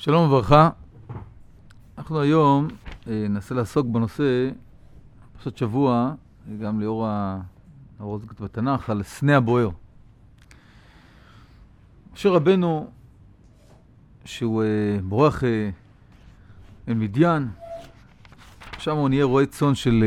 שלום וברכה. אנחנו היום ננסה לעסוק בנושא פרשת שבוע, גם לאור הרוזקות בתנ"ך, על סנה הבוער. משה רבנו, שהוא בורח אל מדיין, שם הוא נהיה רועה צאן של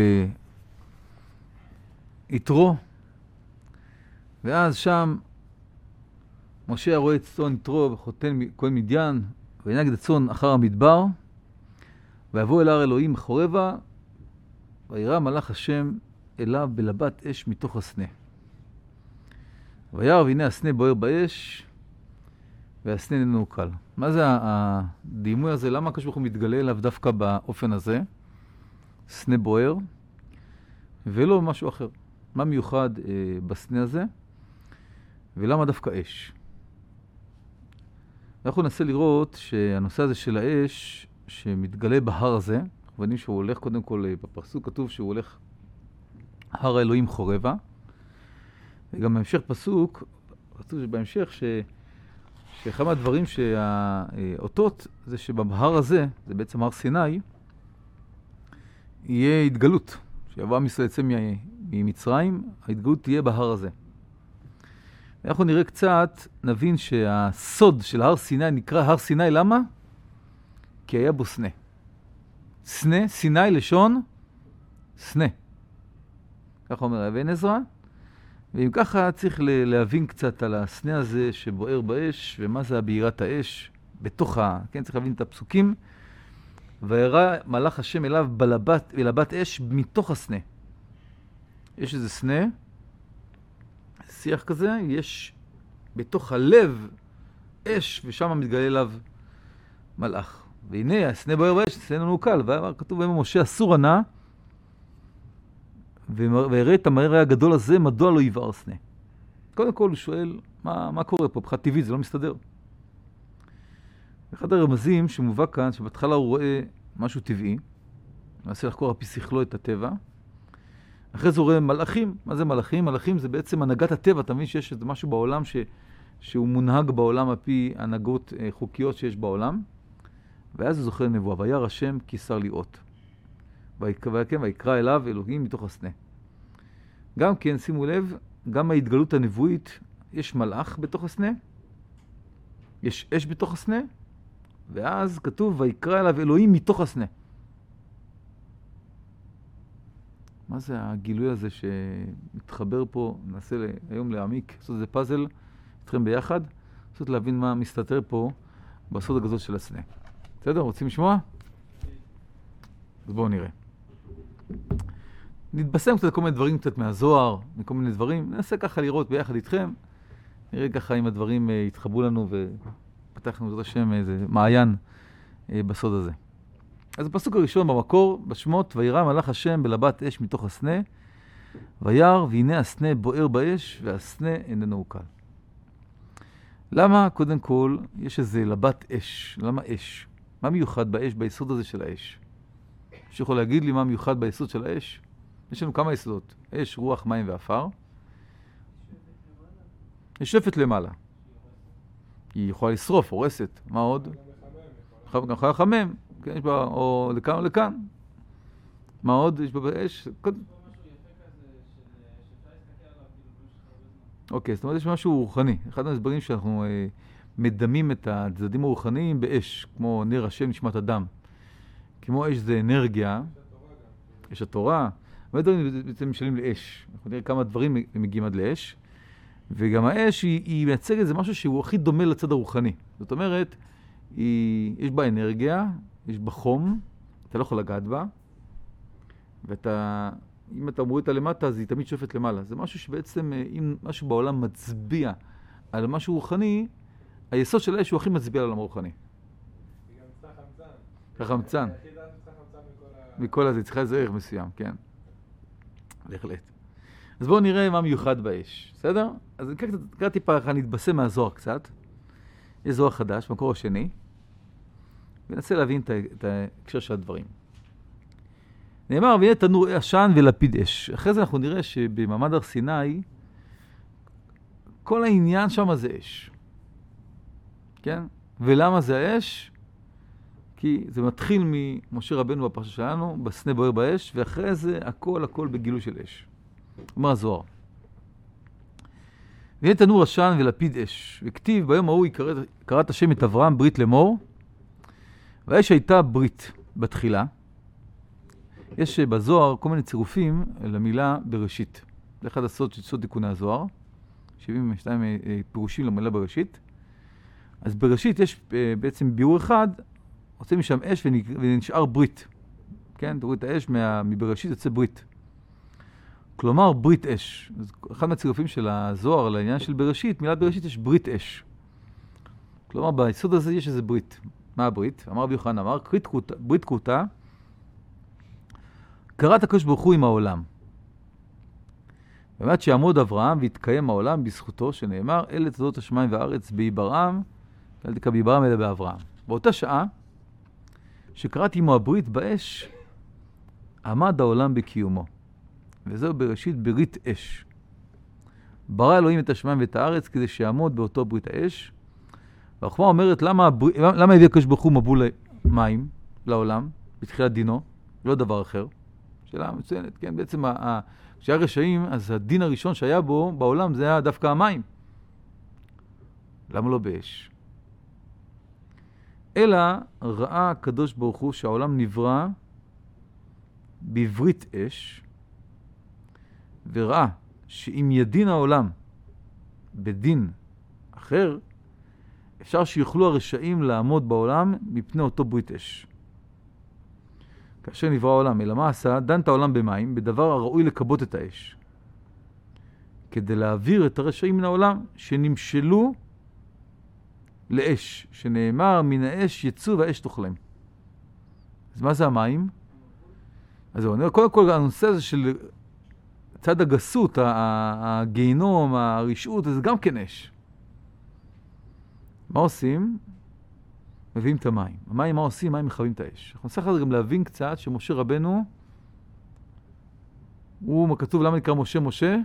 יתרו, ואז שם משה הרועה צאן יתרו וחותן כהן מדיין, וינהג את הצאן אחר המדבר, ויבוא אל הר אלוהים מחורבה, וירא מלאך השם אליו בלבת אש מתוך הסנה. וירא והנה הסנה בוער באש, והסנה איננו מעוקל. מה זה הדימוי הזה? למה הקדוש ברוך הוא מתגלה אליו דווקא באופן הזה? סנה בוער, ולא משהו אחר. מה מיוחד בסנה הזה? ולמה דווקא אש? אנחנו ננסה לראות שהנושא הזה של האש שמתגלה בהר הזה, אנחנו יודעים שהוא הולך, קודם כל בפסוק כתוב שהוא הולך הר האלוהים חורבה, וגם בהמשך פסוק, כתוב שבהמשך שאחד מהדברים שהאותות זה שבהר הזה, זה בעצם הר סיני, יהיה התגלות, שיבוא עם ישראל יצא ממצרים, ההתגלות תהיה בהר הזה. אנחנו נראה קצת, נבין שהסוד של הר סיני נקרא הר סיני, למה? כי היה בו סנה. סנה, סיני לשון, סנה. ככה אומר אבן עזרא. ואם ככה צריך להבין קצת על הסנה הזה שבוער באש, ומה זה הבעירת האש בתוך כן, צריך להבין את הפסוקים. וירא מלאך השם אליו בלבת אש מתוך הסנה. יש איזה סנה, שיח כזה, יש בתוך הלב אש, ושם מתגלה אליו מלאך. והנה, הסנה בוער באש, הסנה אינו מעוקל. וכתוב בהם משה אסור ענה, ויראה את המראה הגדול הזה, מדוע לא יבער סנה. קודם כל הוא שואל, מה קורה פה? מבחינה טבעית, זה לא מסתדר. אחד הרמזים שמובא כאן, שבהתחלה הוא רואה משהו טבעי, מנסה לחקור על פי שכלו את הטבע, אחרי זה הוא רואה מלאכים. מה זה מלאכים? מלאכים זה בעצם הנהגת הטבע. אתה מבין שיש משהו בעולם שהוא מונהג בעולם על פי הנהגות חוקיות שיש בעולם. ואז הוא זוכר נבואה. וירא השם כי שר לראות. ויקרא אליו אלוהים מתוך הסנה. גם כן, שימו לב, גם ההתגלות הנבואית, יש מלאך בתוך הסנה, יש אש בתוך הסנה, ואז כתוב ויקרא אליו אלוהים מתוך הסנה. מה זה הגילוי הזה שמתחבר פה? ננסה היום להעמיק, לעשות איזה פאזל איתכם ביחד, לעשות להבין מה מסתתר פה בסוד הגדול של הסנה. בסדר? רוצים לשמוע? אז בואו נראה. נתבשם קצת כל מיני דברים קצת מהזוהר, מכל מיני דברים. ננסה ככה לראות ביחד איתכם. נראה ככה אם הדברים יתחברו לנו ופתחנו את השם איזה מעיין בסוד הזה. אז הפסוק הראשון במקור, בשמות, וירא מלאך השם בלבת אש מתוך הסנה, וירא והנה הסנה בוער באש, והסנה איננו מעוקל. למה? קודם כל, יש איזה לבת אש. למה אש? מה מיוחד באש, ביסוד הזה של האש? שיכול להגיד לי מה מיוחד ביסוד של האש? יש לנו כמה יסודות. אש, רוח, מים ואפר. יש שפט למעלה. היא יכולה לשרוף, הורסת. מה עוד? גם יכולה לחמם. כן, יש בה, או לכאן או לכאן. מה עוד יש בה באש? אוקיי, זאת אומרת, יש משהו רוחני. אחד מהסברים שאנחנו מדמים את הצדדים הרוחניים באש, כמו נר השם נשמת אדם. כמו אש זה אנרגיה, יש התורה, הרבה דברים בעצם משלים לאש. אנחנו נראה כמה דברים מגיעים עד לאש, וגם האש היא מייצגת איזה משהו שהוא הכי דומה לצד הרוחני. זאת אומרת, יש בה אנרגיה, יש בה חום, אתה לא יכול לגעת בה, אם אתה מוריד אותה למטה, אז היא תמיד שופט למעלה. זה משהו שבעצם, אם משהו בעולם מצביע על משהו רוחני, היסוד של האש הוא הכי מצביע על העולם הרוחני. היא גם צריכה חמצן. חמצן. היחידה שצריכה חמצן מכל הזה, צריכה איזה ערך מסוים, כן. בהחלט. אז בואו נראה מה מיוחד באש, בסדר? אז קרא טיפה, נתבשם מהזוהר קצת. יש זוהר חדש, מקור השני. וננסה להבין את ההקשר של הדברים. נאמר, והנה תנור עשן ולפיד אש. אחרי זה אנחנו נראה שבמעמד הר סיני, כל העניין שם זה אש. כן? ולמה זה האש? כי זה מתחיל ממשה רבנו בפרשה שלנו, בסנה בוער באש, ואחרי זה הכל בגילוי של אש. אומר הזוהר. והנה תנור עשן ולפיד אש, וכתיב ביום ההוא קראת השם את אברהם ברית לאמור, והאש הייתה ברית בתחילה. יש בזוהר כל מיני צירופים למילה בראשית. זה אחד הסוד של סוד תיקוני הזוהר, 72 פירושים למילה בראשית. אז בראשית יש בעצם ביאור אחד, עושה משם אש ונשאר ברית. כן, תראו את האש, מבראשית יוצא ברית. כלומר, ברית אש. אחד מהצירופים של הזוהר לעניין של בראשית, מילת בראשית יש ברית אש. כלומר, ביסוד הזה יש איזה ברית. מה הברית? אמר רבי יוחנן, אמר, ברית כרותה, קראת הקדוש ברוך הוא עם העולם. באמת שיעמוד אברהם ויתקיים העולם בזכותו, שנאמר, אלה תולדות השמיים והארץ בהיברעם, אל תקרא בהיברעם אלא באברהם. באותה שעה, שקראתי עמו הברית באש, עמד העולם בקיומו. וזהו בראשית ברית אש. ברא אלוהים את השמיים ואת הארץ כדי שיעמוד באותו ברית האש. והחוכמה אומרת, למה הביא הקדוש ברוך הוא מבול מים לעולם, בתחילת דינו, לא דבר אחר? שאלה מצוינת, כן? בעצם כשהיה רשעים, אז הדין הראשון שהיה בו בעולם זה היה דווקא המים. למה לא באש? אלא ראה הקדוש ברוך הוא שהעולם נברא בברית אש, וראה שאם ידין העולם בדין אחר, אפשר שיוכלו הרשעים לעמוד בעולם מפני אותו ברית אש. כאשר נברא העולם, אלא מה עשה? דן את העולם במים, בדבר הראוי לקבות את האש. כדי להעביר את הרשעים מן העולם, שנמשלו לאש, שנאמר מן האש יצאו והאש תאכלם. אז מה זה המים? אז זהו, קודם כל הנושא הזה של צד הגסות, הגיהנום, הרשעות, זה גם כן אש. מה עושים? מביאים את המים. המים מה עושים? מים מכבים את האש. אנחנו נצטרך גם להבין קצת שמשה רבנו, הוא כתוב למה נקרא משה משה?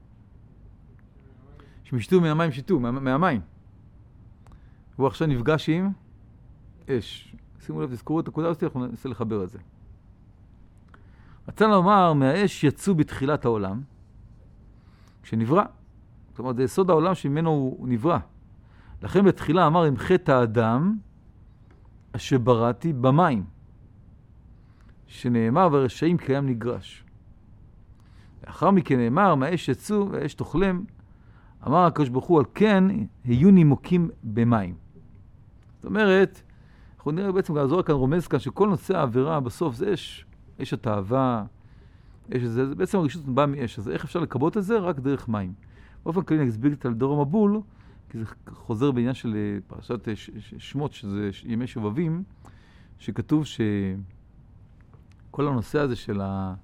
שמשתו מהמים שיתו, מהמים. הוא עכשיו נפגש עם אש. שימו לב, תזכרו את הנקודה הזאת, אנחנו ננסה לחבר את זה. רצינו לומר, מהאש יצאו בתחילת העולם, כשנברא. זאת אומרת, זה יסוד העולם שממנו הוא נברא. לכן בתחילה אמר, עם חטא האדם, אשר בראתי במים, שנאמר, והרשעים קיים נגרש. לאחר מכן נאמר, מהאש יצאו והאש תאכלם, אמר הקדוש ברוך הוא, על כן היו נימוקים במים. זאת אומרת, אנחנו נראה בעצם, הזוהר כאן רומז כאן, שכל נושא העבירה בסוף זה אש. אש התאווה, אש זה בעצם הרשות באה מאש. אז איך אפשר לקבות את זה? רק דרך מים. באופן כללי אני אסביר את על דור המבול, כי זה חוזר בעניין של פרשת שמות, שזה ימי שובבים, שכתוב שכל הנושא הזה של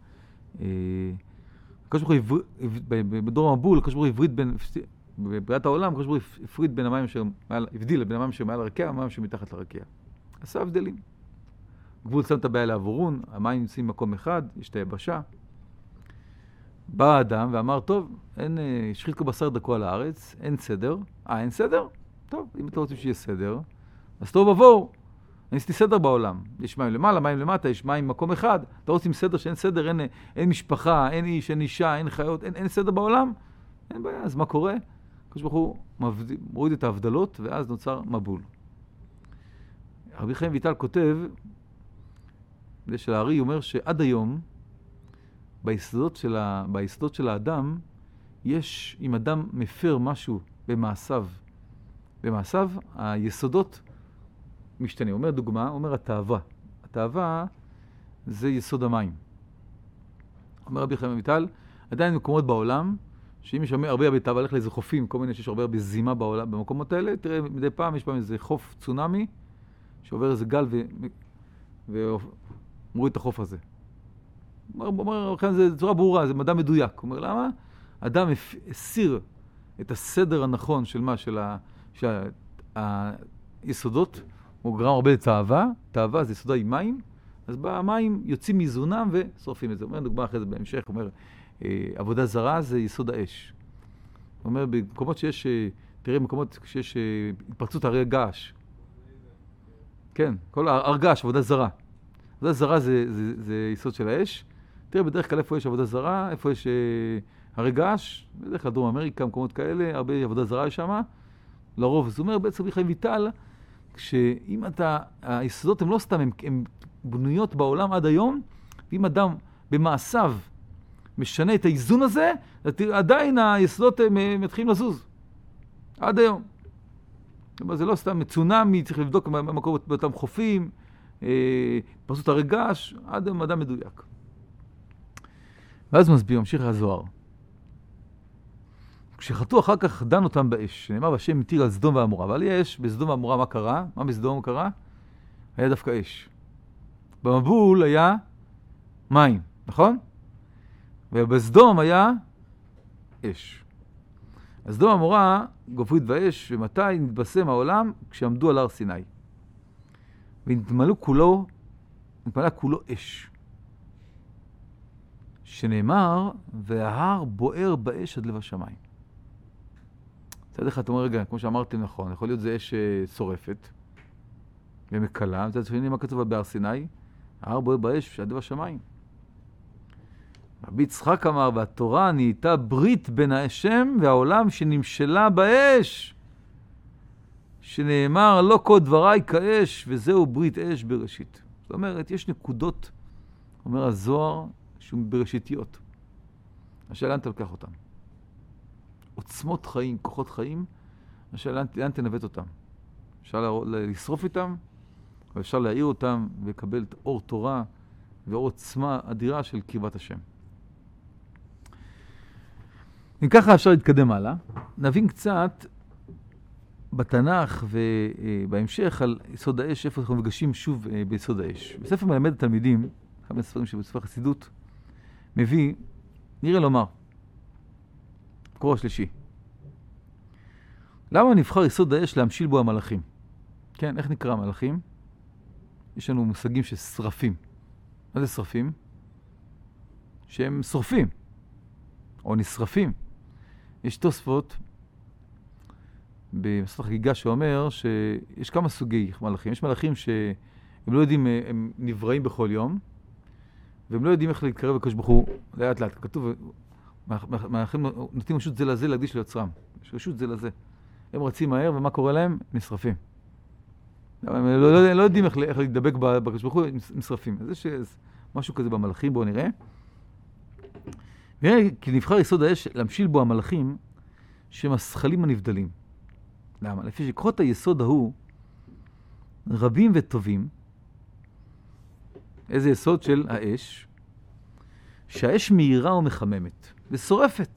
הקדוש ברוך הוא בדור המבול, הקדוש ברוך הוא הבריד בין, בבריאת העולם, הקדוש ברוך הוא הפריד בין המים הבדיל בין המים שמעל הרקיע והמים שמתחת לרקיע. עשה הבדלים. גבול שם את הבעיה לעבורון, המים נמצאים במקום אחד, יש את היבשה. בא האדם ואמר, טוב, שחית כבשר דקו על הארץ, אין סדר. אין סדר? טוב, אם אתם רוצים שיהיה סדר, אז טוב עבור. אני עשיתי סדר בעולם. יש מים למעלה, מים למטה, יש מים במקום אחד. אתה רוצים סדר שאין סדר, אין משפחה, אין איש, אין אישה, אין חיות, אין סדר בעולם? אין בעיה, אז מה קורה? הקדוש ברוך הוא מוריד את ההבדלות, ואז נוצר מבול. רבי חיים ויטל כותב, זה של הארי, אומר שעד היום, ביסודות של האדם, יש, אם אדם מפר משהו במעשיו, היסודות משתנה. אומר דוגמה, אומר התאווה. התאווה זה יסוד המים. אומר רבי חיים ויטל, עדיין מקומות בעולם, שאם יש הרבה תאווה, הלך לאיזה חופים, כל מיני שיש הרבה זימה בעולם, במקומות האלה, תראה, מדי פעם יש פעם איזה חוף צונמי, שעובר איזה גל ומוריד את החוף הזה. אומר, זה צורה ברורה, זה מדע מדויק. הוא אומר, למה? אדם הסיר את הסדר הנכון של מה? של היסודות, הוא גרם הרבה לתאווה, תאווה זה יסודה עם מים, אז המים יוצאים מאיזונם ושורפים את זה. הוא אומר, דוגמה אחרי זה בהמשך, הוא אומר, עבודה זרה זה יסוד האש. הוא אומר, במקומות שיש, תראה, במקומות שיש התפרצות הרי געש. כן, כל הרגש, עבודה זרה. עבודה זרה זה יסוד של האש. תראה בדרך כלל איפה יש עבודה זרה, איפה יש הרגש, בדרך כלל דרום אמריקה, מקומות כאלה, הרבה עבודה זרה יש שם. לרוב, זה אומר בעצם בחיים ויטל, כשאם היסודות הם לא סתם, הם בנויות בעולם עד היום, ואם אדם במעשיו משנה את האיזון הזה, עדיין היסודות הם מתחילים לזוז. עד היום. זה לא סתם צונאמי, צריך לבדוק במקום באותם חופים, פרסות הרגש, עד היום אדם מדויק. ואז מסביר, ממשיך הזוהר. כשחטאו אחר כך דן אותם באש, שנאמר והשם התיר על סדום ועמורה, אבל יש בסדום ועמורה מה קרה? מה בסדום קרה? היה דווקא אש. במבול היה מים, נכון? ובסדום היה אש. אז סדום ועמורה גופרית באש, ומתי נתבשם העולם? כשעמדו על הר סיני. ונתמלא כולו אש. שנאמר, וההר בוער באש עד לב השמיים. מצד אחד אתה אומר, רגע, כמו שאמרתם נכון, יכול להיות זה אש שורפת ומקלה, מצד שני מה כתוב בהר סיני? ההר בוער באש עד לב השמיים. רבי יצחק אמר, והתורה נהייתה ברית בין השם והעולם שנמשלה באש. שנאמר, לא כל דבריי כאש, וזהו ברית אש בראשית. זאת אומרת, יש נקודות, אומר הזוהר, שהוא בראשיתיות. השאלה לאן תלקח אותם. עוצמות חיים, כוחות חיים, השאלה לאן תנווט אותם. אפשר לשרוף איתם, ואפשר להעיר אותם ולקבל אור תורה ואור עוצמה אדירה של קרבת השם. אם ככה אפשר להתקדם הלאה, נבין קצת בתנ"ך ובהמשך על יסוד האש, איפה אנחנו מפגשים שוב ביסוד האש. בספר מלמד התלמידים, אחד מהספרים שבספר החסידות, מביא, נראה לומר, קורא השלישי. למה נבחר יסוד האש להמשיל בו המלאכים? כן, איך נקרא המלאכים? יש לנו מושגים ששרפים. מה זה שרפים? שהם שורפים, או נשרפים. יש תוספות בספר חגיגה שאומר שיש כמה סוגי מלאכים. יש מלאכים שהם לא יודעים, הם נבראים בכל יום, והם לא יודעים איך להתקרב לקדוש ברוך הוא לאט לאט. כתוב, מלאכים נותנים רשות זה לזה להקדיש ליוצרם. יש רשות זה לזה. הם רצים מהר, ומה קורה להם? נשרפים. הם לא יודעים איך להתדבק בקדוש ברוך הוא, נשרפים. אז יש משהו כזה במלאכים, בואו נראה. ונראה כי נבחר יסוד האש להמשיל בו המלאכים שהם השכלים הנבדלים. למה? לפי שכוחות היסוד ההוא רבים וטובים. איזה יסוד של האש? שהאש מהירה ומחממת ושורפת.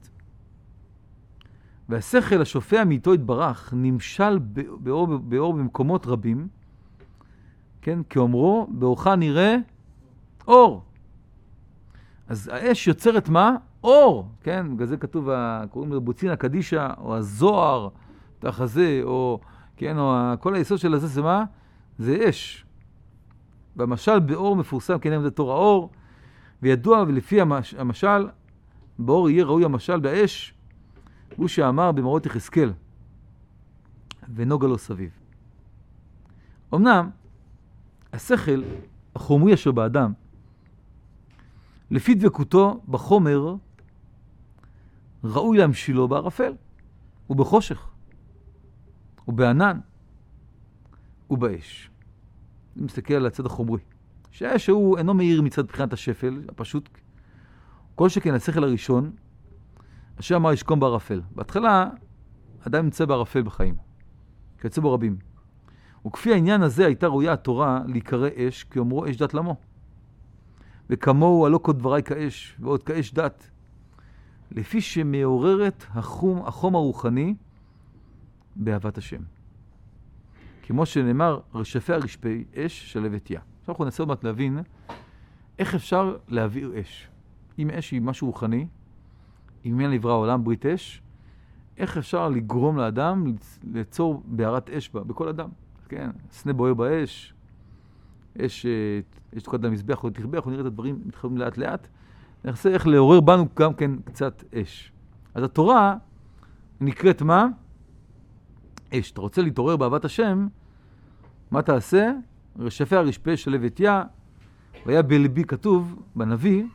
והשכל השופע מאיתו התברך נמשל באור במקומות רבים, כן? כאומרו, באורך נראה אור. אז האש יוצרת מה? אור, כן? בגלל זה כתוב, קוראים לו בוצין הקדישה, או הזוהר, תחזה, או, כן, או כל היסוד של הזה זה מה? זה אש. והמשל באור מפורסם, כן, זה תור האור, וידוע, ולפי המשל, באור יהיה ראוי המשל באש, הוא שאמר במראות יחזקאל, ונוגה לו סביב. אמנם, השכל החומרי אשר באדם, לפי דבקותו בחומר, ראוי להמשילו בערפל, ובחושך, ובענן, ובאש. אני מסתכל על הצד החומרי. שהאש הוא אינו מאיר מצד בחינת השפל, הפשוט. כל שכן, השכל הראשון, אשר אמר ישכון בערפל. בהתחלה, אדם נמצא בערפל בחיים. כיוצא בו רבים. וכפי העניין הזה הייתה ראויה התורה להיקרא אש, כי אומרו אש דת למו. וכמוהו הלא כל דבריי כאש, ועוד כאש דת. לפי שמעוררת החום הרוחני באהבת השם. כמו שנאמר, רשפי הרשפי אש שלבת יה. עכשיו אנחנו ננסה עוד להבין איך אפשר להעביר אש. אם אש היא משהו רוחני, אם אין לברא העולם ברית אש, איך אפשר לגרום לאדם ליצור בערת אש בכל אדם? כן, סנה בוער באש, אש תוקד למזבח או תכבה, אנחנו נראה את הדברים מתחברים לאט לאט. ננסה איך לעורר בנו גם כן קצת אש. אז התורה נקראת מה? אש. אתה רוצה להתעורר באהבת השם, מה תעשה? רשפיה רשפה שלב אתיה, והיה בליבי כתוב בנביא,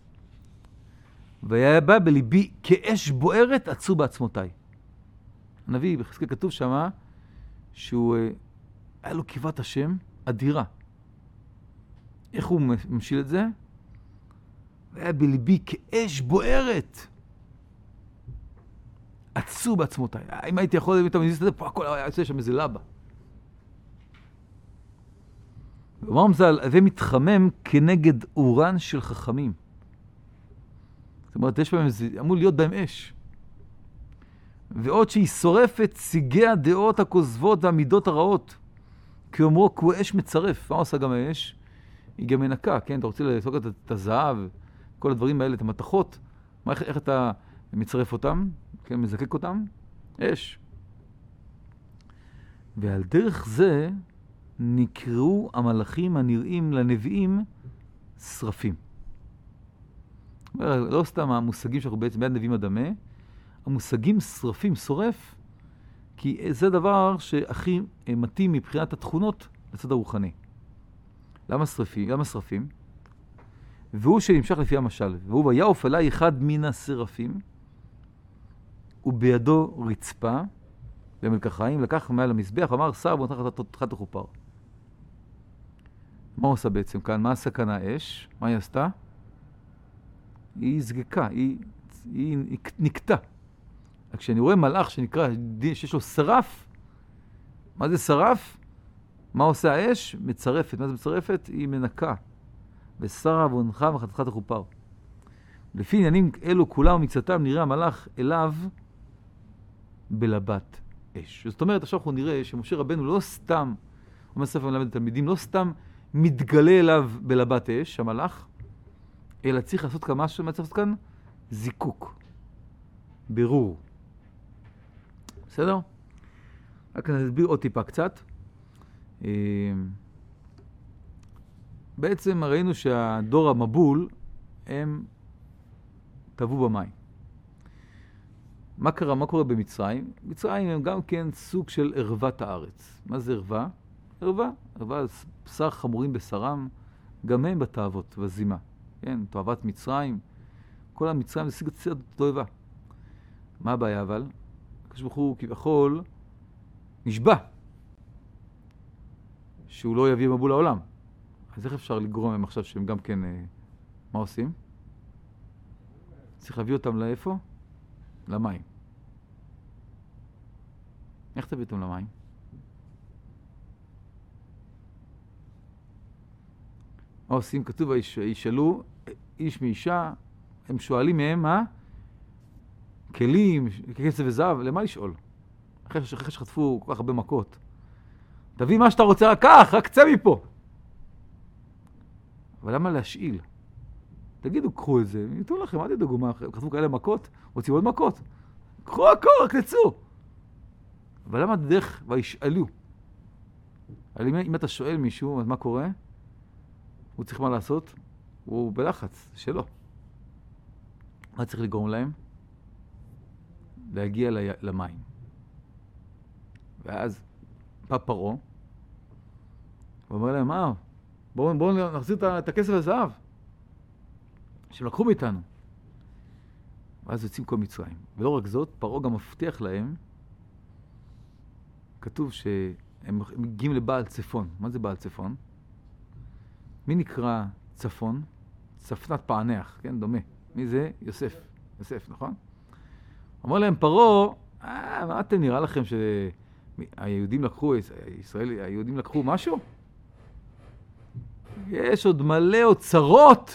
והיה בא בליבי כאש בוערת עצו בעצמותיי. הנביא בחזקאל כתוב שמה שהוא היה לו קיבת השם אדירה. איך הוא ממשיל את זה? והיה בליבי כאש בוערת עצו בעצמותיי. אם הייתי יכול להביא את המזיז הזה, פה הכל היה יוצא שם איזה לבה. ואומר מזל, הווה מתחמם כנגד אורן של חכמים. זאת אומרת, יש בהם, אמור להיות בהם אש. ועוד שהיא שורפת סיגי הדעות הכוזבות והמידות הרעות. כי אומרו, כי הוא אש מצרף. מה עושה גם האש? היא גם מנקה, כן? אתה רוצה לעסוק את הזהב, כל הדברים האלה, את המתכות. איך אתה מצרף אותם? כן, מזקק אותם? אש. ועל דרך זה נקראו המלאכים הנראים לנביאים שרפים. לא סתם המושגים שאנחנו בעצם ביד נביאים אדמה, המושגים שרפים, שורף, כי זה דבר שהכי מתאים מבחינת התכונות לצד הרוחני. למה שרפים? למה שרפים? והוא שנמשך לפי המשל, והוא ויעוף אליי אחד מן השרפים, ובידו רצפה, במלקחיים, לקח מעל המזבח, ואמר, שר בו נתח תחת החופר. מה הוא עושה בעצם כאן? מה הסכנה האש? מה היא עשתה? היא זגקה, היא נקטה. כשאני רואה מלאך שנקרא, שיש לו שרף, מה זה שרף? מה עושה האש? מצרפת. מה זה מצרפת? היא מנקה. ושרה ועונך וחתיכת החופר. לפי עניינים אלו כולם ומקצתם נראה המלאך אליו בלבת אש. זאת אומרת, עכשיו אנחנו נראה שמשה רבנו לא סתם, אומר ספר מלמד לתלמידים, לא סתם מתגלה אליו בלבת אש, המלאך, אלא צריך לעשות כאן משהו, מה צריך לעשות כאן? זיקוק. ברור. בסדר? רק נסביר עוד טיפה קצת. בעצם ראינו שהדור המבול הם טבעו במים. מה קרה? מה קורה במצרים? מצרים הם גם כן סוג של ערוות הארץ. מה זה ערווה? ערווה בשר חמורים בשרם, גם הם בתאוות, בזימה. כן, תאוות מצרים. כל המצרים זה סוג תאווה. מה הבעיה אבל? הקדוש ברוך הוא כביכול נשבע שהוא לא יביא מבול לעולם. אז איך אפשר לגרום להם עכשיו שהם גם כן, מה עושים? צריך להביא אותם לאיפה? למים. איך תביא אותם למים? מה עושים? כתוב, ישאלו איש מאישה, הם שואלים מהם, מה? כלים, כסף וזהב, למה לשאול? אחרי שחטפו כל כך הרבה מכות. תביא מה שאתה רוצה, רק צא מפה. אבל למה להשאיל? תגידו, קחו את זה, ניתנו לכם, אל תדאגו, מה, חטפו כאלה מכות, רוצים עוד מכות? קחו הכל, רק תצאו. אבל למה דרך וישאלו? אם אתה שואל מישהו, אז מה קורה? הוא צריך מה לעשות? הוא בלחץ, שלא. מה צריך לגרום להם? להגיע למים. ואז בא פרעה, ואומר להם, בואו נחזיר את הכסף הזהב שהם לקחו מאיתנו. ואז יוצאים כל מצרים. ולא רק זאת, פרעה גם מבטיח להם, כתוב שהם מגיעים לבעל צפון. מה זה בעל צפון? מי נקרא צפון? צפנת פענח, כן? דומה. מי זה? יוסף. יוסף, נכון? אומר להם, פרעה, מה אתם נראה לכם שהיהודים לקחו, היהודים לקחו משהו? יש עוד מלא אוצרות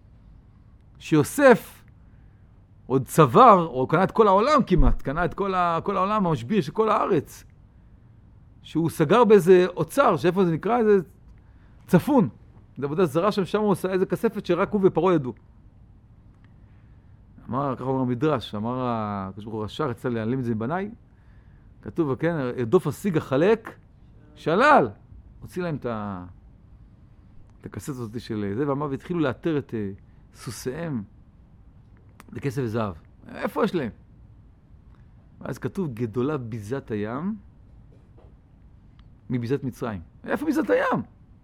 שיוסף עוד צבר, או קנה את כל העולם כמעט, קנה את כל העולם המשביר של כל הארץ, שהוא סגר באיזה אוצר, שאיפה זה נקרא? איזה צפון. זה עבודה זרה שם הוא עושה איזה כספת שרק הוא ופרעה ידעו. אמר, ככה אומר המדרש, אמר הקדוש ברוך הוא רשע, רצה להעלים את זה מבניי. כתוב, כן, ארדוף השיג החלק, שלל. הוציא להם את הכספת הזאת של זה, ואמר, והתחילו לאתר את סוסיהם בכסף וזהב. איפה יש להם? ואז כתוב, גדולה ביזת הים מביזת מצרים. איפה ביזת הים?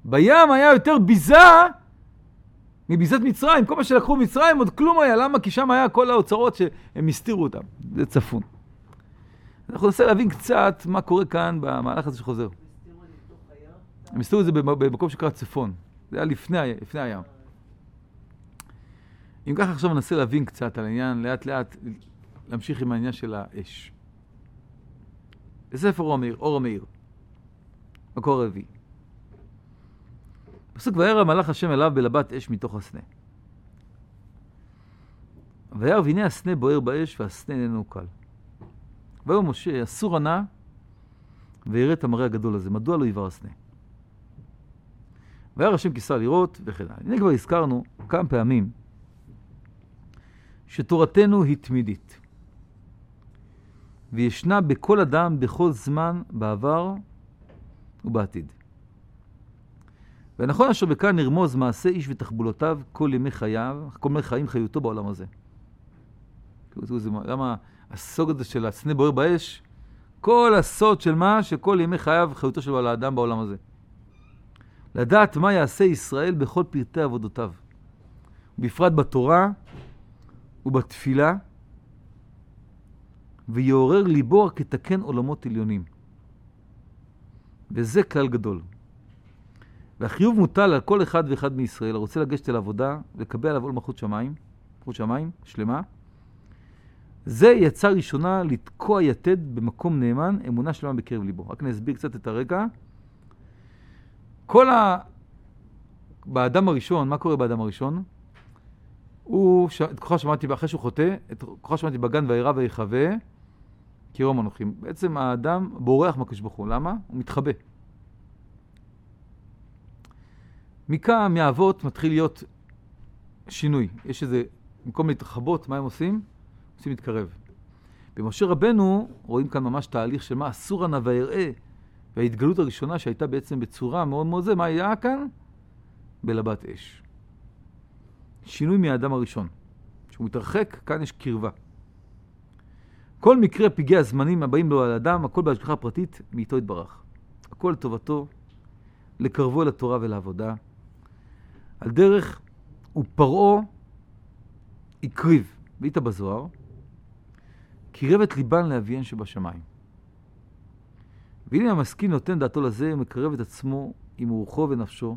בים היה יותר ביזה מביזת מצרים. כל מה שלקחו מצרים עוד כלום היה. למה? כי שם היה כל האוצרות שהם הסתירו אותם. זה צפון. אנחנו ננסה להבין קצת מה קורה כאן במהלך הזה שחוזר. הם הסתירו את זה במקום שקרא צפון. זה היה לפני הים. אם ככה עכשיו ננסה להבין קצת על העניין, לאט לאט להמשיך עם העניין של האש. בספר אור המאיר, מקור רביעי. פסוק וירא מלאך השם אליו בלבת אש מתוך הסנה. וירא והנה הסנה בוער באש והסנה איננו קל. ויאמר משה אסור נא ויראה את המראה הגדול הזה. מדוע לא יבער הסנה? וירא השם כיסה לראות וכן הלאה. הנה כבר הזכרנו כמה פעמים שתורתנו היא תמידית. וישנה בכל אדם בכל זמן בעבר ובעתיד. ונכון אשר בכאן נרמוז מעשה איש ותחבולותיו כל ימי חייו, כל ימי חיים חיותו בעולם הזה. למה הסוג הזה של הסנה בוער באש? כל הסוד של מה? שכל ימי חייו חיותו של האדם בעולם הזה. לדעת מה יעשה ישראל בכל פרטי עבודותיו. בפרט בתורה ובתפילה, ויעורר ליבו כתקן עולמות עליונים. וזה כלל גדול. והחיוב מוטל על כל אחד ואחד מישראל, הרוצה לגשת אל עבודה, לקבל עליו עול מלכות שמיים, שלמה. זה יצא ראשונה לתקוע יתד במקום נאמן, אמונה שלמה בקרב ליבו. רק נסביר קצת את הרקע. באדם הראשון, מה קורה באדם הראשון? את כוחה שמעתי, אחרי שהוא חוטא, את כוחה שמעתי בגן וירא ויחווה, כי רום אנוכי. בעצם האדם בורח מהקדוש ברוך הוא. למה? הוא מתחבא. מכאן, מהאבות, מתחיל להיות שינוי. יש איזה, במקום להתרחבות, מה הם עושים? עושים להתקרב. במשה רבנו רואים כאן ממש תהליך של מה אסור נא ויראה, וההתגלות הראשונה שהייתה בעצם בצורה מאוד מאוד זה, מה היה כאן? בלבת אש. שינוי מהאדם הראשון. כשהוא מתרחק, כאן יש קרבה. כל מקרה פגעי הזמנים הבאים לו על אדם, הכל בהשגחה פרטית, מאיתו יתברך. הכל לטובתו, לקרבו אל התורה ולעבודה. על דרך ופרעה הקריב, והיית בזוהר, קירב את ליבן לאביהן שבשמיים. והנה המשכיל נותן דעתו לזה, ומקרב את עצמו עם רוחו ונפשו,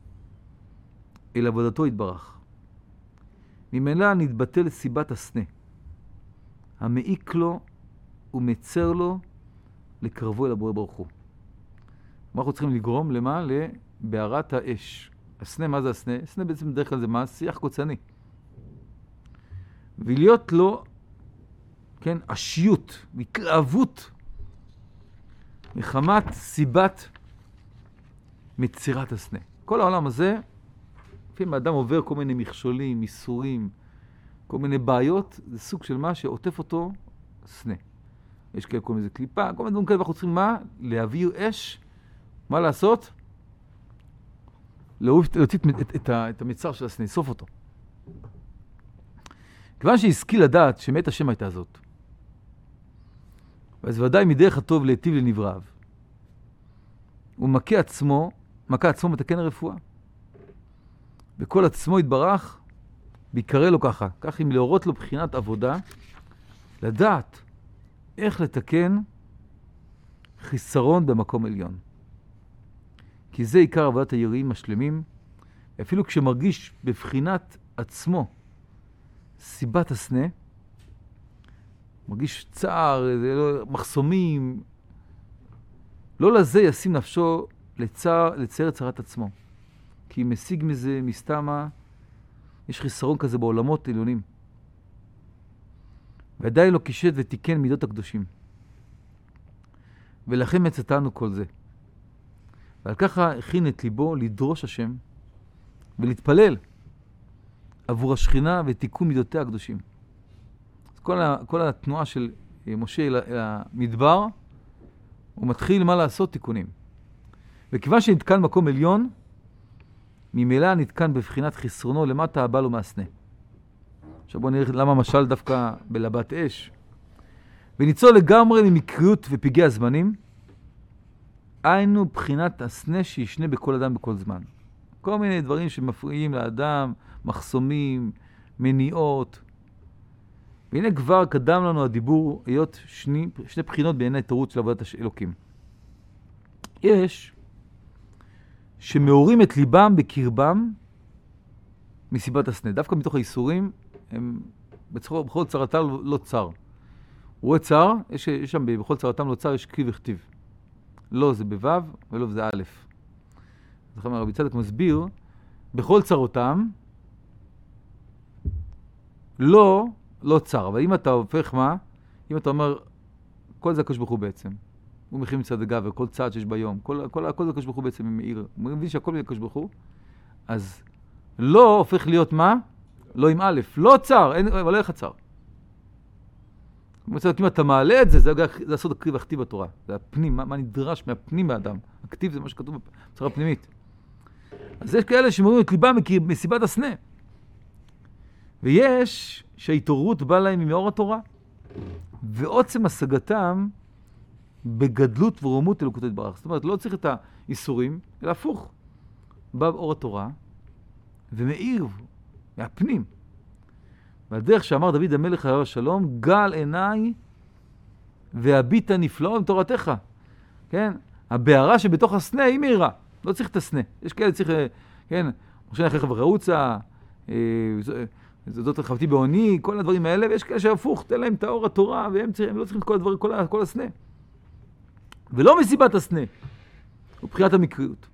אל עבודתו יתברך. ממילא נתבטל סיבת הסנה, המעיק לו ומצר לו לקרבו אל הבורא ברוך הוא. מה אנחנו צריכים לגרום? למה? לבערת האש. הסנה, מה זה הסנה? הסנה בעצם בדרך כלל זה מה? שיח קוצני. ולהיות לו, כן, אשיות, התלהבות, מחמת סיבת מצירת הסנה. כל העולם הזה, לפעמים האדם עובר כל מיני מכשולים, איסורים, כל מיני בעיות, זה סוג של מה שעוטף אותו סנה. יש כאלה כל מיני קליפה, כל מיני דברים כאלה, ואנחנו צריכים מה? להעביר אש. מה לעשות? להוציא את המצר של הסנה, לסוף אותו. כיוון שהשכיל לדעת שמת השם הייתה זאת, אז ודאי מדרך הטוב להיטיב לנבראיו. הוא מכה עצמו מתקן הרפואה. וכל עצמו יתברך, ויקרא לו ככה. כך אם להורות לו בחינת עבודה, לדעת איך לתקן חיסרון במקום עליון. כי זה עיקר עבודת היראים השלמים, אפילו כשמרגיש בבחינת עצמו סיבת הסנה, מרגיש צער, מחסומים, לא לזה ישים נפשו לצייר את צרת עצמו. כי אם משיג מזה, מסתמה, יש חיסרון כזה בעולמות עליונים. ועדיין לא קישט ותיקן מידות הקדושים. ולכן מצאתנו כל זה. ועל ככה הכין את ליבו לדרוש השם ולהתפלל עבור השכינה ותיקון מידותיה הקדושים. אז כל התנועה של משה אל המדבר, הוא מתחיל מה לעשות? תיקונים. וכיוון שנתקן מקום עליון, ממילא נתקן בבחינת חסרונו למטה הבא לו מהסנה. עכשיו בואו נראה למה משל דווקא בלבת אש. וניצול לגמרי ממקריות ופגעי הזמנים, היינו בחינת הסנה שישנה בכל אדם בכל זמן. כל מיני דברים שמפריעים לאדם, מחסומים, מניעות. והנה כבר קדם לנו הדיבור, היות שני בחינות בעיני תירוץ של עבודת אלוקים. יש שמעורים את ליבם בקרבם מסיבת הסנה. דווקא מתוך האיסורים, הם בכל צרתם לא צר. הוא רואה צר, יש שם בכל צרתם לא צר, יש כתיב וכתיב. לא זה בוו ולא זה א'. אז לכן רבי צדק מסביר, בכל צרותם, לא צר. אבל אם אתה הופך מה? אם אתה אומר, כל זה הקדוש ברוך הוא בעצם. הוא מכין מצד הגבר, כל צעד שיש ביום, כל זה הקדוש ברוך הוא בעצם מאיר. הוא מבין שהכל מהקדוש ברוך הוא. אז לא הופך להיות מה? לא עם א', לא צר, אבל לא איך צר. אם אתה מעלה את זה, זה לעשות הכתיב הכתיב בתורה. זה הפנים, מה נדרש מהפנים באדם. הכתיב זה מה שכתוב בצורה פנימית. אז יש כאלה שמורים את ליבם מסיבת הסנה. ויש שההתעוררות באה להם מאור התורה. ועוצם השגתם בגדלות ורומות אלוקות יתברך. זאת אומרת, לא צריך את האיסורים, אלא הפוך. בא אור התורה ומאיר מהפנים. והדרך שאמר דוד המלך עליו השלום, גל עיניי והביט הנפלאות מתורתך. כן? הבערה שבתוך הסנה היא מאירה. לא צריך את הסנה. יש כאלה צריך, כן, משה נחלך ורעוצה, זאת רחבתי בעוני, כל הדברים האלה, ויש כאלה שהפוך, תן להם את האור התורה, והם לא צריכים את כל הדברים, כל הסנה. ולא מסיבת הסנה, הוא בחיית המקריות.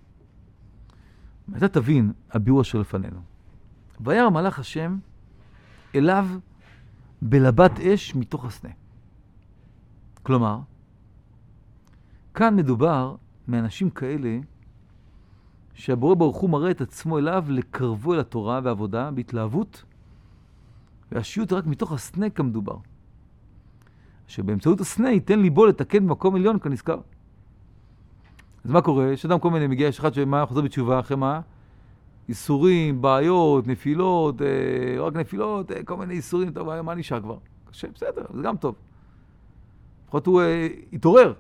ואתה תבין, הביאור אשר לפנינו. וירא מלאך השם אליו בלבת אש מתוך הסנה. כלומר, כאן מדובר מאנשים כאלה שהבורא ברוך הוא מראה את עצמו אליו לקרבו אל התורה והעבודה בהתלהבות, והשיות רק מתוך הסנה כמדובר. שבאמצעות הסנה ייתן ליבו לתקן במקום עליון כנזכר. אז מה קורה? יש אדם כל מיני מגיע, יש אחד שמה חוזר בתשובה אחרי מה? איסורים, בעיות, נפילות, רק נפילות, כל מיני איסורים, טוב, מה נשאר כבר? קשה, בסדר, זה גם טוב. לפחות הוא התעורר.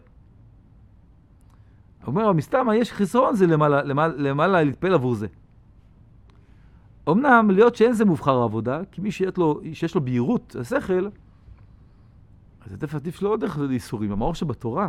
הוא אומר, מסתם, יש חיסרון זה למעלה להתפעל עבור זה. אמנם, להיות שאין זה מובחר העבודה, כי מי שיש לו בהירות, השכל, אז זה עדיף שלא דרך איסורים. המאור שבתורה,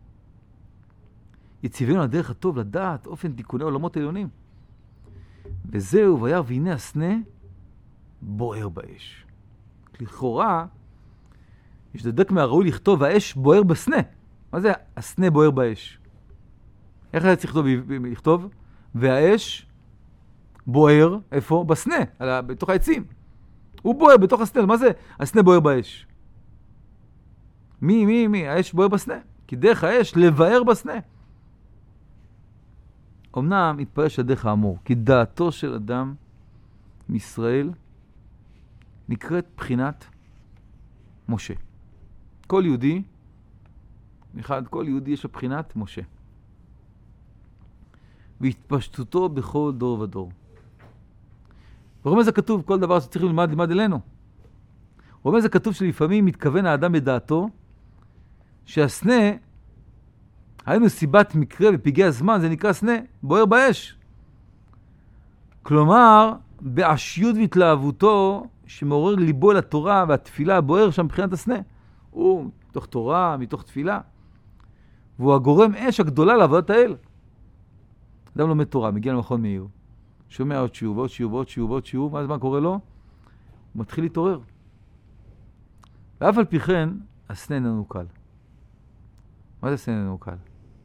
יציבנו לדרך הטוב לדעת אופן תיקוני עולמות העליונים. וזהו, וירא והנה הסנה בוער באש. לכאורה, יש לדק מהראוי לכתוב, האש בוער בסנה. מה זה הסנה בוער באש? איך היה צריך לכתוב? והאש בוער, איפה? בסנה, בתוך העצים. הוא בוער בתוך הסנה. מה זה הסנה בוער באש? מי? האש בוער בסנה. כי דרך האש לבאר בסנה. אמנם התפרש הדרך האמור, כי דעתו של אדם מישראל נקראת בחינת משה. כל יהודי יש לו בחינת משה. והתפשטותו בכל דור ודור. ברמז הכתוב, כל דבר שצריך ללמד אלינו. ברמז הכתוב שלפעמים מתכוון האדם בדעתו, שהסנה, היינו סיבת מקרה בפגעי הזמן, זה נקרא סנה, בוער באש. כלומר, בעשיות והתלהבותו, שמעורר ליבו אל התורה והתפילה, בוער שם מבחינת הסנה. הוא מתוך תורה, מתוך תפילה. והוא הגורם אש הגדולה לעבודת האל. אדם לומד תורה, מגיע למכון מאיר, שומע עוד שיעור ועוד שיעור ועוד שיעור ועוד שיעור, מה קורה לו? הוא מתחיל להתעורר. ואף על פי כן, הסנה איננו קל. מה זה הסנה איננו קל?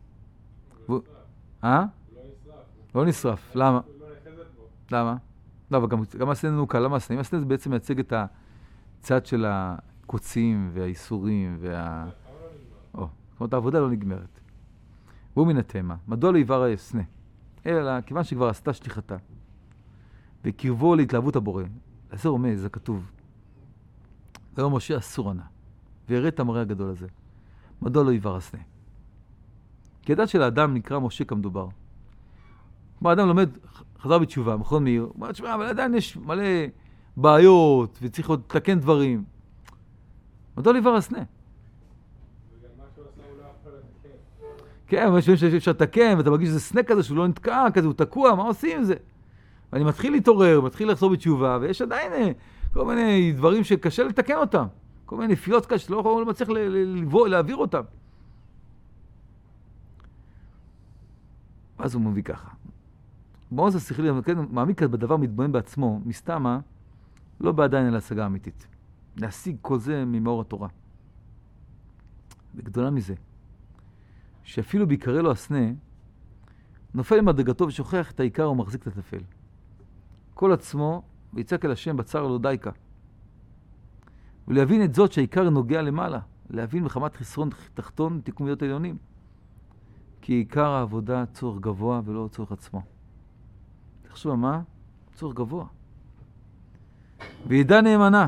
לא נשרף. למה? למה? לא, אבל גם הסנה איננו קל. למה הסנה? אם הסנה זה בעצם מייצג את הצד של הקוצים והאיסורים זאת אומרת, העבודה לא נגמרת. והוא מן התמה. מדוע לא יבר הסנה? אלא כיוון שכבר עשתה שליחתה, וקרבו להתלהבות הבורא. זה רומז, זה כתוב. זה משה אסור ענה, ויראה את המראה הגדול הזה. מדוע לא יבר הסנה? כי הדת של האדם נקרא משה כמדובר. כמו האדם לומד, חזר בתשובה, מכון מאיר, הוא אומר, תשמע, אבל עדיין יש מלא בעיות, וצריך עוד לתקן דברים. מדוע לא יבר הסנה? כן, אבל יש דברים שאפשר לתקן, ואתה מרגיש שזה סנק כזה שהוא לא נתקע, כזה הוא תקוע, מה עושים עם זה? ואני מתחיל להתעורר, מתחיל לחזור בתשובה, ויש עדיין כל מיני דברים שקשה לתקן אותם. כל מיני נפילות כאלה שלא מצליח להעביר אותם. אז הוא מביא ככה. בעוז השכלי, מעמיק בדבר מתבונן בעצמו, מסתמה, לא בעדיין אלא השגה אמיתית. להשיג כל זה ממאור התורה. וגדולה מזה, שאפילו ביקרה לו הסנה, נופל למדרגתו ושוכח את העיקר ומחזיק את הטפל. כל עצמו, ויצעק אל השם בצר לו דייקה. ולהבין את זאת שהעיקר נוגע למעלה, להבין מחמת חסרון תחתון תיקון מידות העליונים. כי עיקר העבודה צורך גבוה ולא צורך עצמו. תחשוב מה? צורך גבוה. וידע נאמנה.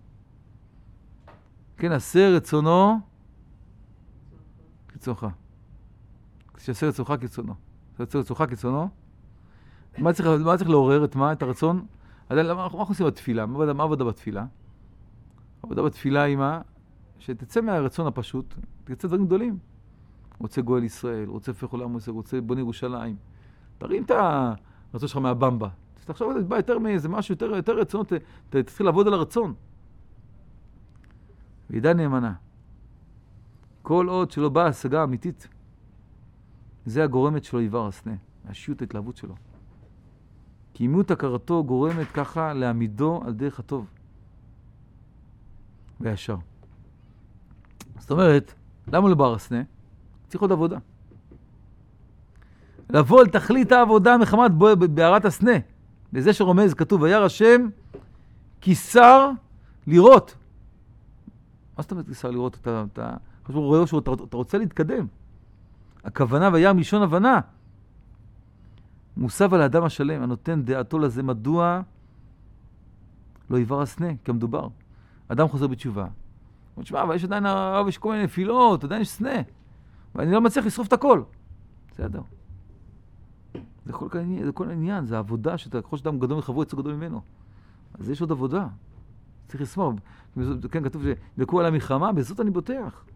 כן, עשה רצונו כצונך. שעשה רצונך כצונו. עשה רצונך כצונו. מה צריך לעורר את מה? את הרצון? מה אנחנו עושים בתפילה? מה עבודה בתפילה? עבודה בתפילה היא מה? שתצא מהרצון הפשוט, תצא דברים גדולים. רוצה גואל ישראל, רוצה הפך עולם, רוצה בונה ירושלים. תרים את הרצון שלך מהבמבה. תחשוב על זה, בא יותר מאיזה משהו, יותר רצון, תתחיל לעבוד על הרצון. וידע נאמנה. כל עוד שלא באה השגה אמיתית, זה הגורמת שלו עיוור הסנה, השיעות ההתלהבות שלו. כי אימות הכרתו גורמת ככה להעמידו על דרך הטוב. וישר. זאת אומרת, למה לא בא הסנה? צריך עוד עבודה. לבוא אל תכלית העבודה מחמת בהרת הסנה. בזה שרומז כתוב, וירא השם כיסר לראות. מה זאת אומרת כיסר לראות? אתה רואה שאתה רוצה להתקדם. הכוונה וירא מלשון הבנה. מוסב על האדם השלם, הנותן דעתו לזה, מדוע לא עיוור הסנה, כמדובר. אדם חוזר בתשובה. הוא אומר, שמע, אבל יש עדיין הרב, יש כל מיני נפילות, עדיין יש סנה. ואני לא מצליח לשרוף את הכל. בסדר. זה כל העניין, זה העבודה שאתה, ככל שאדם גדול מחברו, יצא גדול ממנו. אז יש עוד עבודה. צריך לשמור. כן, כתוב שדקו על המלחמה, בזאת אני בוטח.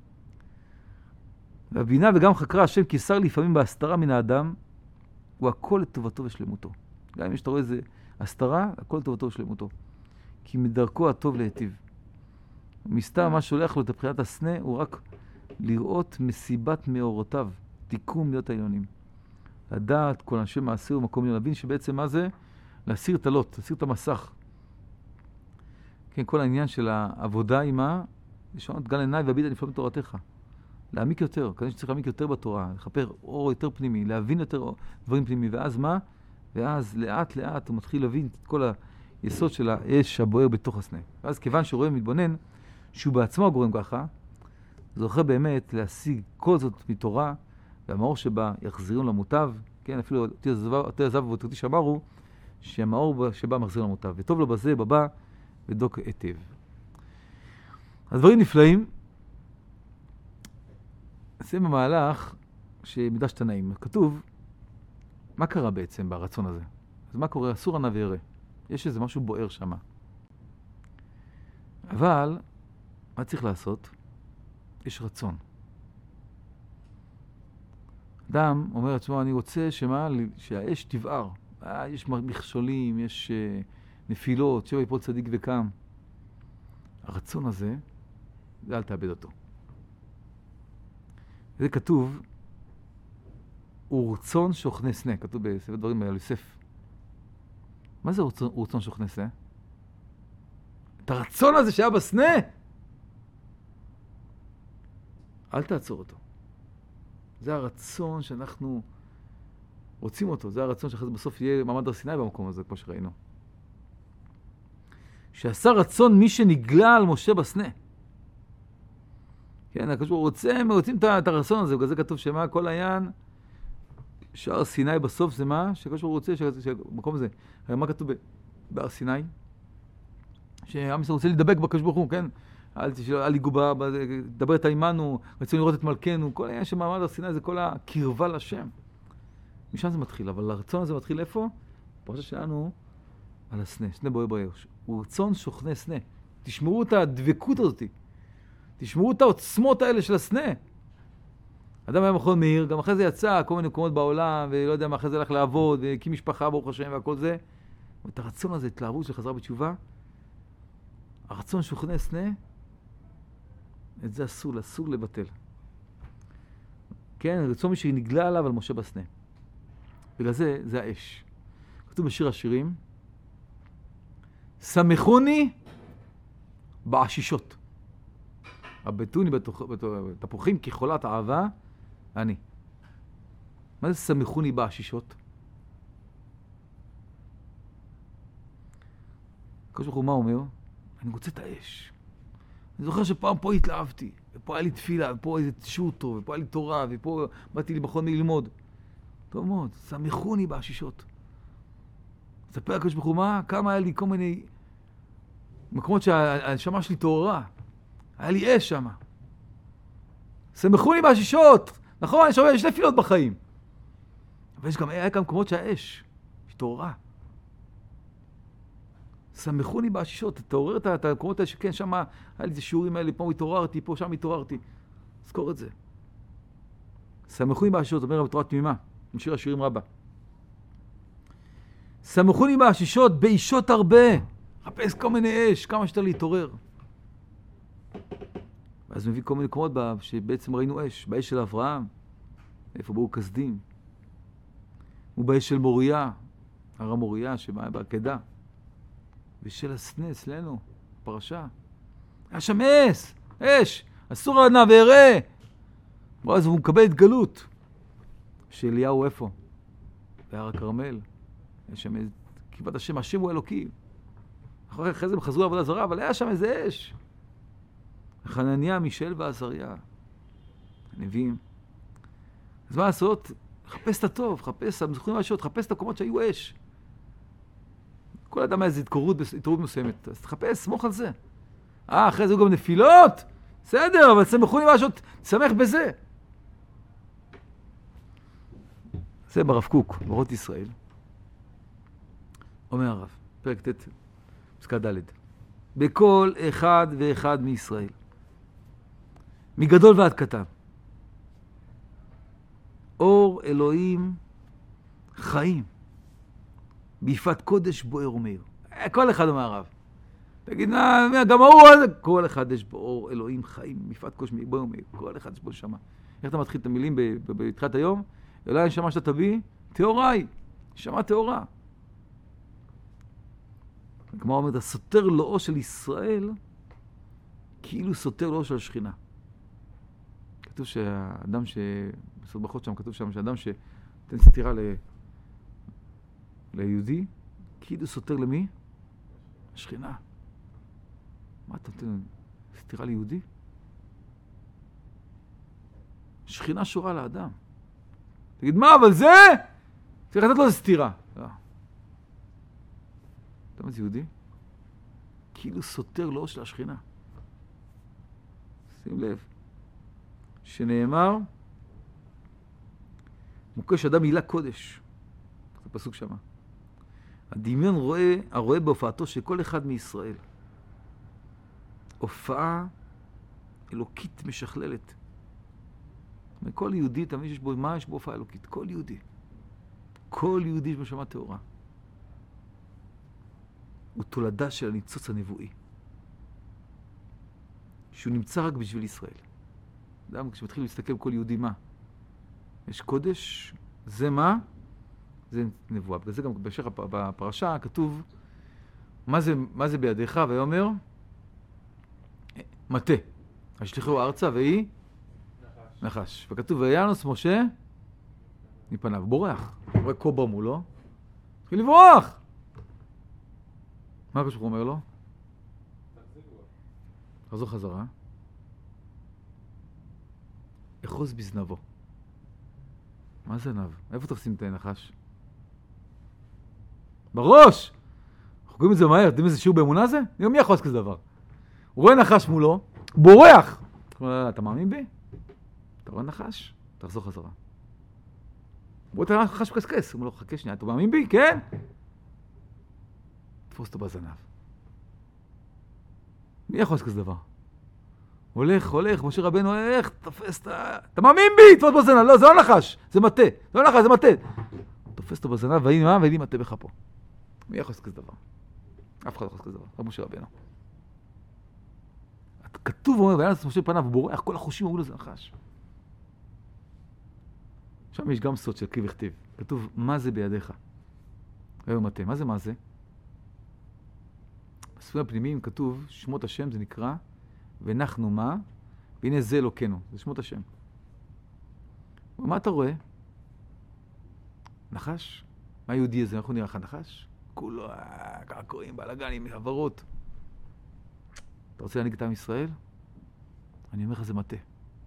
והבינה וגם חקרה השם כיסר לפעמים בהסתרה מן האדם, הוא הכל לטובתו ושלמותו. גם אם שאתה רואה איזה הסתרה, הכל לטובתו ושלמותו. כי מדרכו הטוב להיטיב. מסתם מה שולח לו את הבחינת הסנה, הוא רק לראות מסיבת מאורותיו, תיקום מידות העליונים. לדעת כל אנשי מעשה ומקום להבין שבעצם מה זה? להסיר את הלוט, להסיר את המסך. כן, כל העניין של העבודה היא מה? לשנות גל עיניי והביט על נפלאות תורתך. להעמיק יותר, כנראה שצריך להעמיק יותר בתורה, לחפר אור יותר פנימי, להבין יותר דברים פנימי, ואז מה? ואז לאט לאט הוא מתחיל להבין את כל היסוד של האש הבוער בתוך הסנה. ואז כיוון שרואה מתבונן, שהוא בעצמו גורם ככה, זוכה באמת להשיג כל זאת מתורה, והמאור שבה יחזירים למוטב, כן, אפילו אותי עזב ואותי שאמרו, שהמאור שבה מחזיר למוטב, וטוב לו בזה, בבא, ודוק היטב. הדברים נפלאים, זה במהלך שמדרש תנאים. כתוב, מה קרה בעצם ברצון הזה? אז מה קורה? אסור ענה וירא. יש איזה משהו בוער שם. אבל, מה צריך לעשות? יש רצון. אדם אומר לעצמו, אני רוצה שהאש תבער. יש מכשולים, יש נפילות, שבע יפול צדיק וקם. הרצון הזה, זה אל תאבד אותו. זה כתוב, הוא רצון שוכנה סנה, כתוב בספר דברים על יוסף. מה זה רצון שוכנה סנה? את הרצון הזה שהיה בסנה, אל תעצור אותו. זה הרצון שאנחנו רוצים אותו, זה הרצון שאחרי זה בסוף יהיה מעמד הר סיני במקום הזה, כמו שראינו. שעשה רצון מי שנגלה על משה בסנה. כן, הקדוש ברוך הוא רוצים את הרצון הזה, ובגלל זה כתוב שמה כל העניין, שהר סיני בסוף זה מה? שהקדוש ברוך הוא רוצה, שהמקום הזה, מה כתוב בהר סיני? שעם ישראל רוצה להידבק בקדוש ברוך הוא, כן? אל יגעו בה, דבר את עימנו, רצינו לראות את מלכנו, כל העניין שמעמד הר סיני זה כל הקרבה לשם. משם זה מתחיל, אבל הרצון הזה מתחיל איפה? בפרשה שלנו על הסנה, סנה בוער באש. הוא רצון שוכנה סנה. תשמרו את הדבקות הזאת. תשמרו את העוצמות האלה של הסנה. אדם היה מכון מאיר, גם אחרי זה יצא כל מיני מקומות בעולם, ולא יודע מה, אחרי זה הלך לעבוד, והקים משפחה, ברוך השם, והכל זה. ואת הרצון הזה, התלהבות שחזרה בתשובה, הרצון שוכנה סנה, את זה אסור לבטל. כן, רצון מי שנגלה עליו על משה בסנה. בגלל זה, זה האש. כתוב בשיר השירים, שמחוני בעשישות. הבטוני בתפוחים כחולת אהבה, אני. מה זה שמחוני בעשישות? הקדוש ברוך הוא מה אומר? אני רוצה את האש. אני זוכר שפעם פה התלהבתי, ופה היה לי תפילה, ופה איזה שיעור טוב, ופה היה לי תורה, ופה באתי לי מכון ללמוד. טוב מאוד, שמחוני בעשישות. ספר הקדוש ברוך הוא מה? כמה היה לי כל מיני מקומות שהנשמה שלי תאורה. היה לי אש שם. שמחוני בעשישות. נכון, יש נפילות בחיים. אבל היה גם מקומות שהאש, יש תאורה. שמחוני בעשישות, תעורר את המקומות האלה שכן, שם היה לי את השיעורים האלה, פה התעוררתי, פה שם התעוררתי. זכור את זה. שמחוני בעשישות, אומר בתורה תמימה, משיר השירים רבה. שמחוני בעשישות, באישות הרבה. חפש כל מיני אש, כמה שאתה להתעורר. ואז מביא כל מיני מקומות שבעצם ראינו אש, באש של אברהם, איפה באו כסדים, ובאש של מוריה, הר המוריה שבאה בעקדה, ושל הסנה אצלנו, פרשה. היה שם אש, אסור עדנה ויראה. ואז הוא מקבל התגלות. שאליהו איפה? בהר הכרמל. יש שם כיבת השם, השם הוא אלוקים. אחרי זה הם חזרו לעבודה זרה, אבל היה שם איזה אש. חנניה, מישאל ועזריה. הנביאים. אז מה לעשות? חפש את הטוב, חפש, זוכרים מהשעות, חפש את המקומות שהיו אש. כל אדם היה איזו התעוררות מסוימת, אז תחפש, סמוך על זה. אחרי זה הוא גם נפילות? בסדר, אבל שמחוני מהשעות, תשמח בזה. זה ברב קוק, באורות ישראל. אומר הרב, פרק ט', פסקה ד', בכל אחד ואחד מישראל, מגדול ועד קטן, אור אלוהים חיים, ביפת קודש בוער ומאיר. כל אחד אומר הרב. תגיד, גם ההוא הזה, כל אחד יש בו אור אלוהים חיים, ביפת קודש בוער ומאיר. כל אחד יש בו נשמה. איך אתה מתחיל את המילים בתחילת היום? אלוהי הנשמה שאתה תביא, תאורה היא. נשמה תאורה. כמו אומרת, הסותר לאור של ישראל, כאילו סותר לאור של השכינה. כתוב שהאדם בסוד ברכות שם, כתוב שם שהאדם שתן סתירה ליהודי, כאילו סותר למי? השכינה. מה אתה נותן סתירה ליהודי? שכינה שורה לאדם. תגיד, מה, אבל זה? צריך לתת לו סתירה. לא. אתה יודע, יהודי? כאילו סותר לאור של השכינה. שים לב. שנאמר, מוקש אדם מילה קודש. זה פסוק שמה. הדמיון הרואה בהופעתו של כל אחד מישראל. הופעה אלוקית משכללת. כל יהודי, אתה מבין שיש בו, מה יש בו הופעה אלוקית? כל יהודי. כל יהודי יש בו נשמה טהורה. הוא תולדה של הניצוץ הנבואי. שהוא נמצא רק בשביל ישראל. אדם, כשמתחיל להסתכל כל יהודי מה? יש קודש, זה מה? זה נבואה. בגלל זה גם בהמשך בפרשה כתוב, מה זה בידיך? ויאמר, מטה. השליחו ארצה והיא? נחש. וכתוב, וינוס משה מפניו. בורח. הוא רואה קוברה מולו. התחיל לברוח. מה הקדוש ברוך הוא אומר לו? חזור חזרה. אחוז בזנבו. מה זה נב? איפה תופסים את הנחש? בראש! אנחנו קוראים את זה מהר, יודעים איזה שיעור באמונה זה? מי יכול לעשות כזה דבר? הוא רואה נחש מולו, בורח! אתה מאמין בי? אתה רואה נחש? תחזור חזרה. בוא תראה נחש מקסקס. הוא אומר לו, חכה שנייה, אתה מאמין בי? כן? תפוס אותו בזנב. מי יכול לעשות כזה דבר? הוא הולך, משה רבנו הולך, תופס אתה מאמין בי, תפוס בזנב, לא, זה לא נחש, זה מטה, זה לא נחש, זה מטה. תופס אותו בזנב, והנה מטה בך פה. מי יכול לעשות כזה דבר? אף אחד לא יכול לעשות כזה דבר, רק משה רבנו. כתוב, אומר, והיה משה פניו, הוא בורח, כל החושים אמרו לו זה נחש. שם יש גם סוד של כתיב וכתיב. כתוב, מה זה בידיך? היום מטה, מה זה? בספרים הפנימיים כתוב, שמות השם זה נקרא, ונחנו מה? והנה זה אלוקינו, זה שמות השם. ומה אתה רואה? נחש? מה יהודי הזה? אנחנו נראה לך נחש? כולו, קעקועים, בלגנים, עברות. אתה רוצה להנהיג את עם ישראל? אני אומר לך, זה מטה.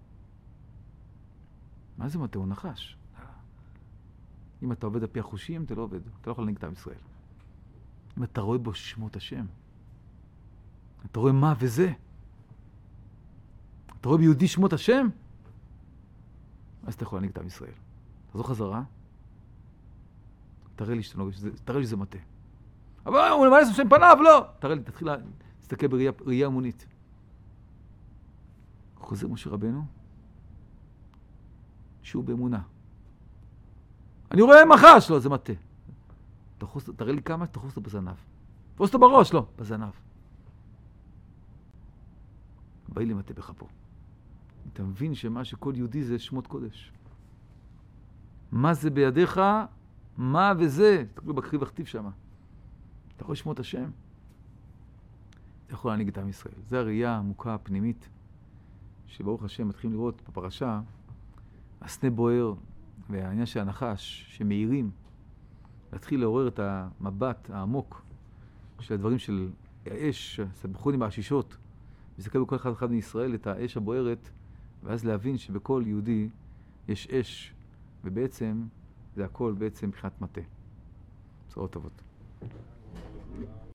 מה זה מטה? הוא נחש. אם אתה עובד על פי החושים, אתה לא עובד. אתה לא יכול להנהיג את עם ישראל. אם אתה רואה בו שמות השם, אתה רואה מה וזה, אתה רואה ביהודי שמות השם, אז אתה יכול להנהיג את עם ישראל. תחזור חזרה, תראה לי שזה מטה. אבל הוא למעלה שם פניו, לא! תראה לי, תתחיל להסתכל בראייה אמונית. חוזר משה רבנו, שהוא באמונה. אני רואה מחש, לא, זה מטה. תראה לי כמה, תחוס אותו בזנב. תחוס אותו בראש, לא, בזנב. באי לי מטה בך פה. אתה מבין שמה שכל יהודי זה שמות קודש. מה זה בידיך? מה וזה? תקלו בקריב הכתיב שם. אתה רואה שמות השם? אתה יכול להנהיג את עם ישראל. זה הראייה העמוקה הפנימית, שברוך השם מתחילים לראות בפרשה, הסנה בוער והעניין של הנחש שמאירים, להתחיל לעורר את המבט העמוק של הדברים של האש, סבכוני בעשישות, להסתכל בכל אחד מישראל את האש הבוערת, ואז להבין שבכל יהודי יש אש, ובעצם זה הכל בעצם מבחינת מטה. בשורות טובות.